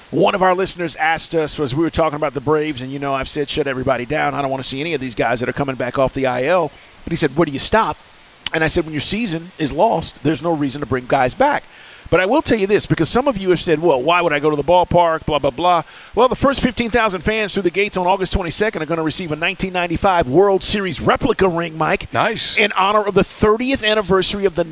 One of our listeners asked us, as we were talking about the Braves, and I've said shut everybody down. I don't want to see any of these guys that are coming back off the IL. But he said, where do you stop? And I said, when your season is lost, there's no reason to bring guys back. But I will tell you this, because some of you have said, well, why would I go to the ballpark, blah, blah, blah. Well, the first 15,000 fans through the gates on August 22nd are going to receive a 1995 World Series replica ring, Mike. Nice. In honor of the 30th anniversary of the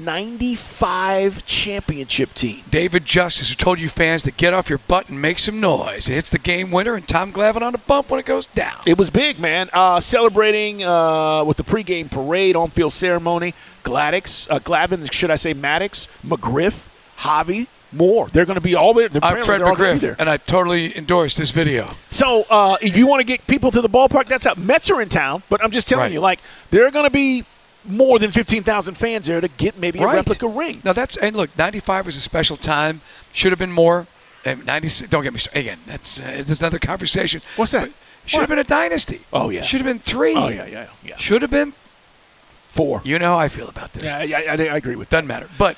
95 championship team. David Justice, who told you fans to get off your butt and make some noise. It hits the game winner, and Tom Glavine on the bump when it goes down. It was big, man. Celebrating with the pregame parade, on-field ceremony, Glavine, should I say Maddox, McGriff, Javi, more. They're going to be all there. I'm Fred McGriff, and I totally endorse this video. So if you want to get people to the ballpark, that's up. Mets are in town, but I'm just telling you, there are going to be more than 15,000 fans there to get maybe a replica ring. Now and look, 95 was a special time. Should have been more. And 96. Don't get me started. Again, that's another conversation. What's that? Should have been a dynasty. Oh yeah. Should have been 3. Oh yeah. Should have been 4. You know how I feel about this. Yeah, I agree with that. Doesn't matter. But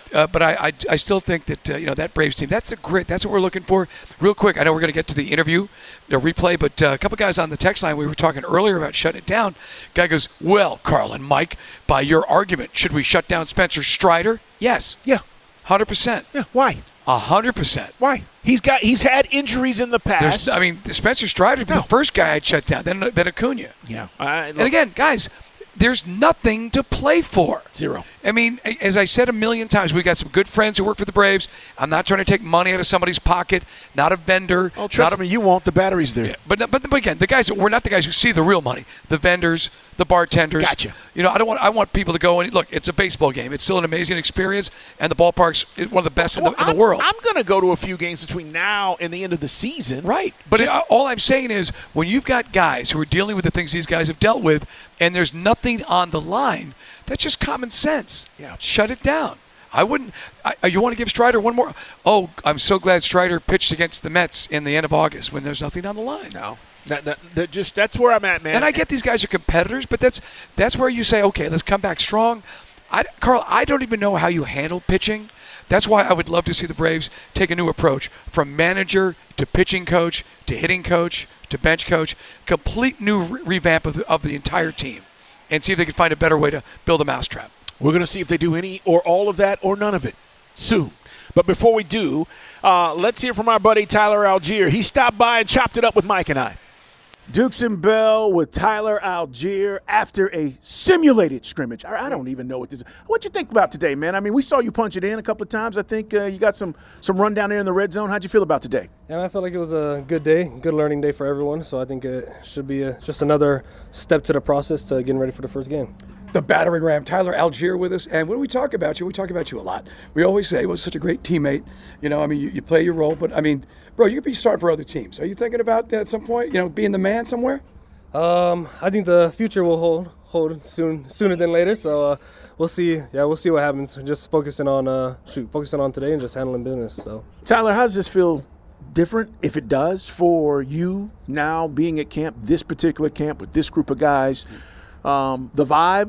I still think that that Braves team, that's what we're looking for. Real quick, I know we're going to get to the interview, the replay, but a couple guys on the text line, we were talking earlier about shutting it down. Guy goes, well, Carl and Mike, by your argument, should we shut down Spencer Strider? Yes. Yeah. 100%. Yeah. Why? 100%. Why? He's had injuries in the past. Spencer Strider would be the first guy I'd shut down, then Acuna. Yeah. And again, guys, there's nothing to play for. Zero. I mean, as I said a million times, we got some good friends who work for the Braves. I'm not trying to take money out of somebody's pocket, not a vendor. Oh, trust me, you won't. The battery's there. Yeah, but again, we're not the guys who see the real money. The vendors, the bartenders. Gotcha. I want people to go and look. It's a baseball game. It's still an amazing experience, and the ballpark's one of the best in the world. I'm going to go to a few games between now and the end of the season. Right. But all I'm saying is, when you've got guys who are dealing with the things these guys have dealt with, and there's nothing on the line, that's just common sense. Yeah. Shut it down. I wouldn't. You want to give Strider one more? Oh, I'm so glad Strider pitched against the Mets in the end of August when there's nothing on the line. No. That's where I'm at, man. And I get these guys are competitors, but that's where you say, okay, let's come back strong. Carl, I don't even know how you handle pitching. That's why I would love to see the Braves take a new approach from manager to pitching coach to hitting coach to bench coach, complete new revamp of the entire team, and see if they can find a better way to build a mousetrap. We're going to see if they do any or all of that or none of it soon. But before we do, let's hear from our buddy Tyler Algier. He stopped by and chopped it up with Mike and I. Dukes and Bell with Tyler Algier after a simulated scrimmage. I don't even know what this is. What'd you think about today, man? I mean, we saw you punch it in a couple of times. I think you got some run down there in the red zone. How'd you feel about today? Yeah, I felt like it was a good day, good learning day for everyone. So I think it should be just another step to the process to getting ready for the first game. The battering ram, Tyler Algier with us. And when we talk about you, we talk about you a lot. We always say, well, such a great teammate. You play your role. But, bro, you could be starting for other teams. Are you thinking about that at some point, being the man somewhere? I think the future will hold sooner than later. So we'll see. Yeah, we'll see what happens. Just focusing on today and just handling business. So, Tyler, how does this feel different, if it does, for you now being at camp, this particular camp with this group of guys? The vibe,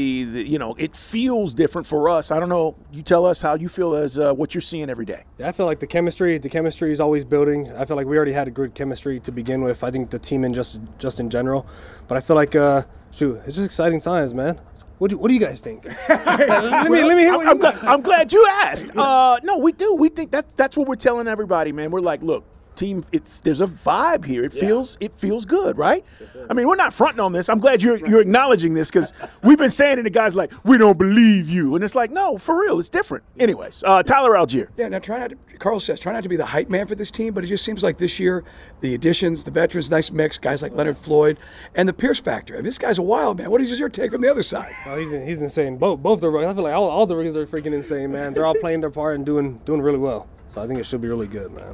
it feels different for us. I don't know. You tell us how you feel as what you're seeing every day. I feel like the chemistry is always building. I feel like we already had a good chemistry to begin with. I think the team and just in general. But I feel like, it's just exciting times, man. What do you guys think? let me hear what you guys. I'm glad you asked. No, we do. We think that's what we're telling everybody, man. We're like, look. Team, there's a vibe here. It feels good, right? Yes, I mean, we're not fronting on this. I'm glad you're acknowledging this, because we've been saying it to guys like, we don't believe you. And it's like, no, for real, it's different. Anyways, Tyler Algier. Yeah, now Carl says, try not to be the hype man for this team, but it just seems like this year, the additions, the veterans, nice mix, guys like Leonard Floyd, and the Pierce factor. I mean, this guy's a wild man. What is your take from the other side? Oh, he's insane. Both the rookies. I feel like all the rookies are freaking insane, man. They're all playing their part and doing really well. So I think it should be really good, man.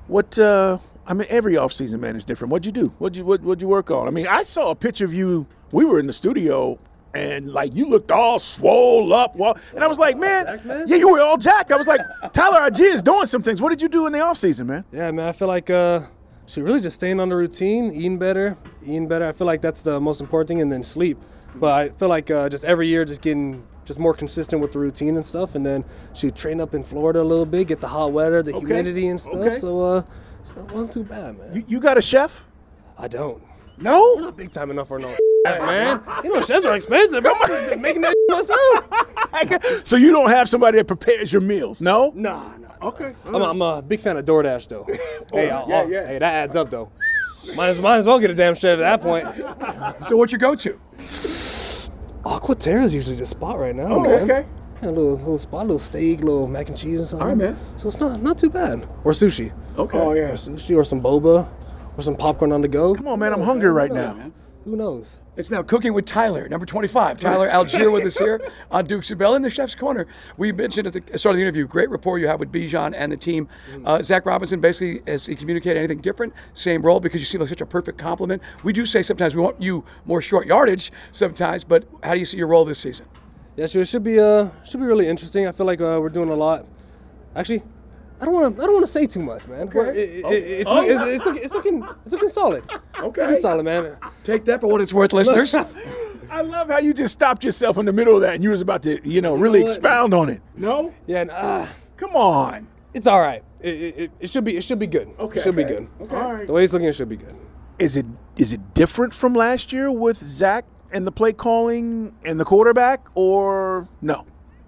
Every offseason, man, is different. What'd you do? What'd you work on? I mean, I saw a picture of you. We were in the studio, and, you looked all swole up. And I was like, man, yeah, you were all jacked. I was like, Tyler Algier is doing some things. What did you do in the offseason, man? Yeah, man, I feel like really just staying on the routine, eating better. I feel like that's the most important thing, and then sleep. But I feel like just every year just getting just more consistent with the routine and stuff, and then train up in Florida a little bit, get the hot weather, the humidity and stuff. Okay. So It wasn't too bad, man. You got a chef? I don't. No? I'm not big time enough for no man. You know, chefs are expensive. I'm just making that myself. So you don't have somebody that prepares your meals, no? Nah. Okay. I'm a big fan of DoorDash, though. Hey, yeah. Hey, that adds up, though. Might as well get a damn chef at that point. So what's your go-to? Aquaterra is usually the spot right now, Oh, man. okay. Yeah, a little spot, a little steak, a little mac and cheese and something. All right, man. So it's not too bad. Or sushi. Okay. Oh, yeah. Or sushi or some boba or some popcorn on the go. Come on, man. I'm hungry right now. Who knows? It's now Cooking with Tyler, number 25. Tyler Algier with us here on Dukes and Bell in the Chef's Corner. We mentioned at the start of the interview, great rapport you have with Bijan and the team. Zach Robinson, basically, has he communicated anything different? Same role, because you seem like such a perfect compliment. We do say sometimes we want you more short yardage sometimes, but how do you see your role this season? Yeah, sure. It should be really interesting. I feel like we're doing a lot. Actually, I don't want to say too much, man. Okay. It's looking solid. Okay. It's looking solid, man. Take that for what it's worth, listeners. I love how you just stopped yourself in the middle of that and you was about to, really expound on it. No? Yeah, and, Come on. it's all right. It should be good. Okay. It should be good. Okay. All right. The way it's looking, it should be good. Is it different from last year with Zach and the play calling and the quarterback, or no?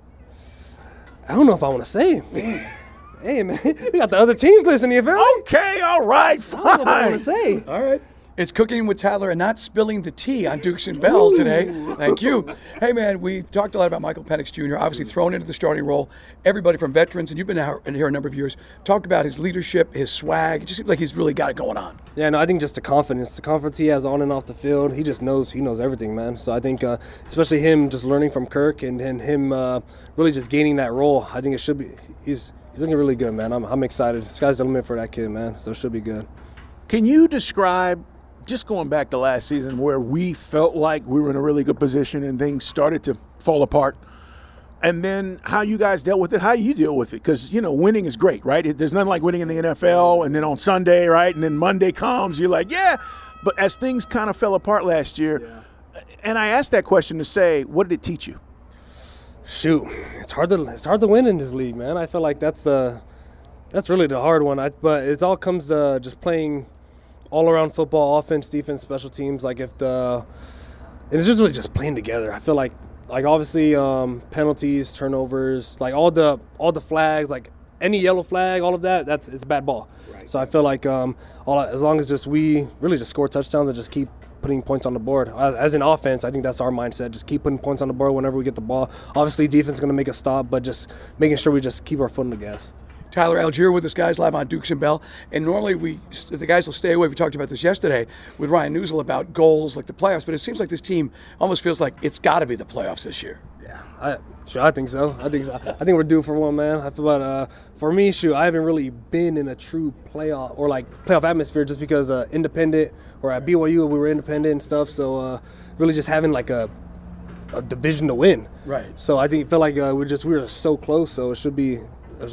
I don't know if I want to say. Hey, man, we got the other teams listening. You feel me? Okay, all right, I don't know what I fine. want to say. All right. It's Cooking with Tyler and not spilling the tea on Dukes and Bell today. Thank you. Hey, man, we've talked a lot about Michael Penix Jr., obviously thrown into the starting role. Everybody from veterans, and you've been in here a number of years, talked about his leadership, his swag. It just seems like he's really got it going on. Yeah, no, I think just the confidence he has on and off the field. He knows everything, man. So I think, especially him just learning from Kirk and him really just gaining that role. I think it should be. He's looking really good, man. I'm excited. Sky's the limit for that kid, man. So it should be good. Can you describe, just going back to last season, where we felt like we were in a really good position and things started to fall apart, and then how you guys dealt with it, how you deal with it? Because, winning is great, right? There's nothing like winning in the NFL, and then on Sunday, right, and then Monday comes, you're like, yeah. But as things kind of fell apart last year, and I asked that question to say, what did it teach you? Shoot, it's hard to win in this league, man. I feel like that's really the hard one. But it all comes to just playing all around football, offense, defense, special teams. Like and it's just really just playing together. I feel like obviously penalties, turnovers, like all the flags, like any yellow flag, all of that, it's a bad ball. Right. So I feel like as long as just we really just score touchdowns and just keep putting points on the board. As an offense, I think that's our mindset. Just keep putting points on the board whenever we get the ball. Obviously, defense is going to make a stop, but just making sure we just keep our foot on the gas. Tyler Algier with us, guys, live on Dukes and Bell. And normally the guys will stay away. We talked about this yesterday with Ryan Newsel about goals like the playoffs, but it seems like this team almost feels like it's got to be the playoffs this year. Yeah, I think so. I think we're due for one, man. I feel about for me, I haven't really been in a true playoff or playoff atmosphere just because independent or at BYU we were independent and stuff. So really just having like a division to win. Right. So I think it felt like we were so close. So it should be.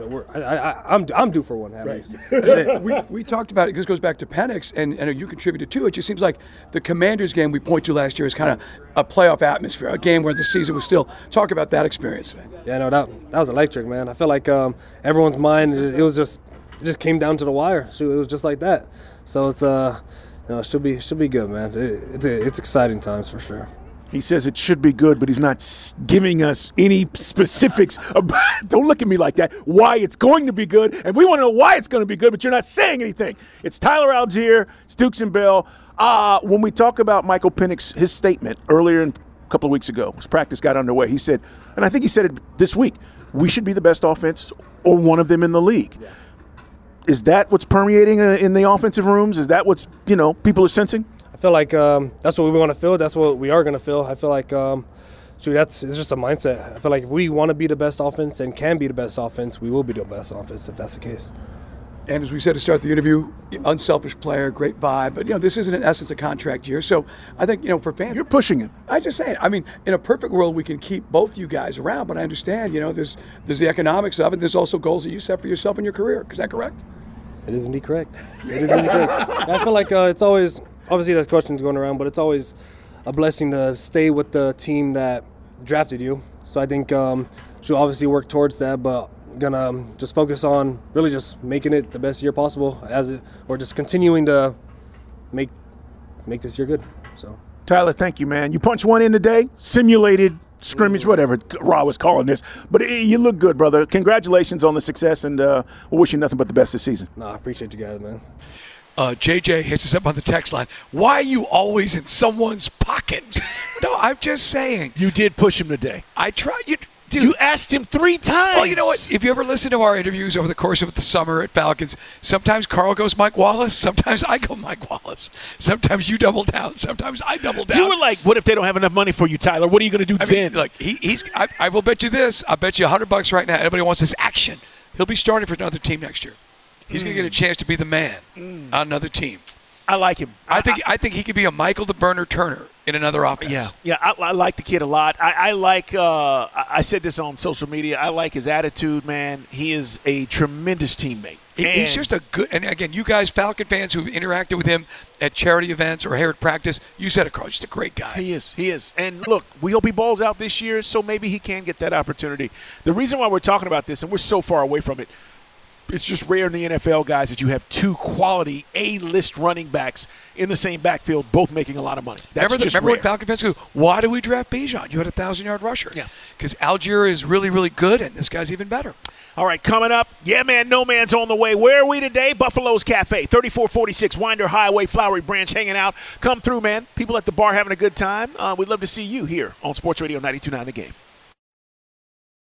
I'm due for one. At least. We talked about it. This goes back to Penix, and you contributed to it. It just seems like the Commanders game we point to last year is kind of a playoff atmosphere, a game where the season was still. Talk about that experience. Yeah, no, that was electric, man. I felt like everyone's mind it just came down to the wire. It was just like that. So it's it should be good, man. It's exciting times for sure. He says it should be good, but he's not giving us any specifics about, don't look at me like that, why it's going to be good. And we want to know why it's going to be good, but you're not saying anything. It's Tyler Algier, it's Dukes and Bell. When we talk about Michael Penix, his statement earlier a couple of weeks ago, his practice got underway, he said, and I think he said it this week, we should be the best offense or one of them in the league. Yeah. Is that what's permeating in the offensive rooms? Is that what's, people are sensing? I feel like that's what we want to feel. That's what we are going to feel. I feel like, it's just a mindset. I feel like if we want to be the best offense and can be the best offense, we will be the best offense if that's the case. And as we said to start the interview, unselfish player, great vibe. But, this isn't in essence a contract year. So I think, for fans. You're pushing it. I just say it. I mean, in a perfect world, we can keep both you guys around. But I understand, there's the economics of it. There's also goals that you set for yourself in your career. Is that correct? It is indeed correct. It is indeed correct. I feel like it's always – obviously, there's questions going around, but it's always a blessing to stay with the team that drafted you. So I think should obviously work towards that, but gonna just focus on really just making it the best year possible or just continuing to make this year good. So Tyler, thank you, man. You punched one in today, simulated scrimmage, whatever Ra was calling this. But you look good, brother. Congratulations on the success, and we'll wish you nothing but the best this season. I appreciate you guys, man. JJ hits us up on the text line. Why are you always in someone's pocket? No, I'm just saying. You did push him today. I tried. Dude, you asked him 3 times. Well, you know what? If you ever listen to our interviews over the course of the summer at Falcons, sometimes Carl goes Mike Wallace. Sometimes I go Mike Wallace. Sometimes you double down. Sometimes I double down. You were like, what if they don't have enough money for you, Tyler? What are you going to do then? Look, I will bet you this. I'll bet you $100 right now. Anybody wants this action, he'll be starting for another team next year. He's going to get a chance to be the man on another team. I like him. I think he could be a Michael the Burner Turner in another offense. Yeah. I like the kid a lot. I like. I said this on social media. I like his attitude, man. He is a tremendous teammate. He's just a good. And again, you guys, Falcon fans who've interacted with him at charity events or here at practice, you said it, Carl. Just a great guy. He is. And look, we hope he balls out this year, so maybe he can get that opportunity. The reason why we're talking about this, and we're so far away from it. It's just rare in the NFL, guys, that you have 2 quality A-list running backs in the same backfield, both making a lot of money. Remember when Falcon fans go, why do we draft Bijan? You had a 1,000-yard rusher. Yeah. Because Algier is really, really good, and this guy's even better. All right, coming up, yeah, man, no man's on the way. Where are we today? Buffalo's Cafe, 3446 Winder Highway, Flowery Branch, hanging out. Come through, man. People at the bar having a good time. We'd love to see you here on Sports Radio 92.9 The Game.